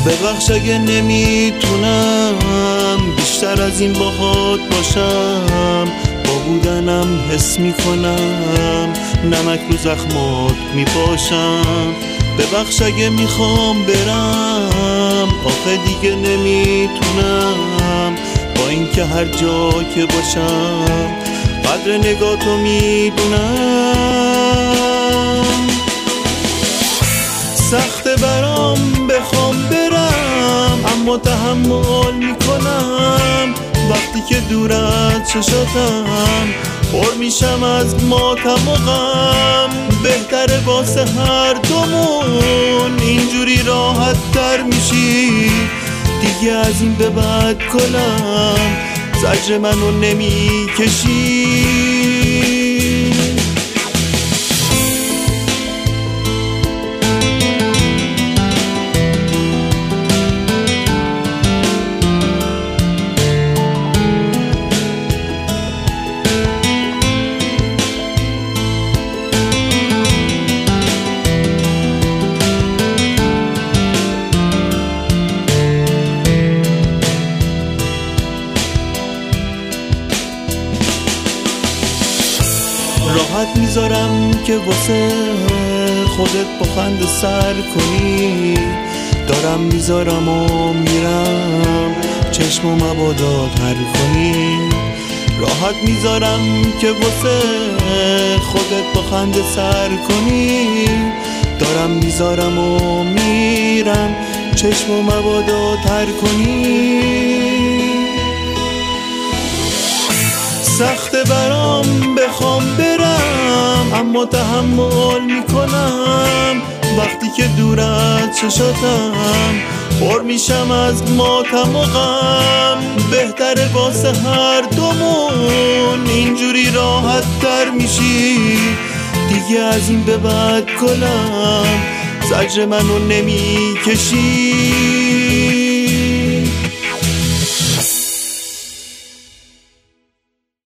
ببخش اگه نمیتونم بیشتر از این باهات باشم، با بودنم حس میکنم نمک رو زخمات میپاشم. ببخش اگه میخوام برم، آخه دیگه نمیتونم، با اینکه هر جا که باشم قدر نگاهتو میدونم. سخته برام بخوام برم، اما تحمل میکنم. وقتی که دور از چشاتم پر میشم از ماتم و غم. بهتره واسه هر دومون اینجوری راحت تر میشی. دیگه از این به بعد کلم زجر منو نمیکشی. راحت میذارم که واسه خودت با خنده سر کنی. دارم میذارم و میرم چشم و مبادا تر کنی. راحت میذارم که واسه خودت با خنده سر کنی. دارم میذارم و میرم چشم و مبادا تر کنی. سخته برام بخوام برم، اما تحمل میکنم. وقتی که دور از چشاتم پر میشم از ماتم و غم. بهتره واسه هر دومون اینجوری راحت تر میشی. دیگه از این به بعد کلم زجر منو نمیکشی.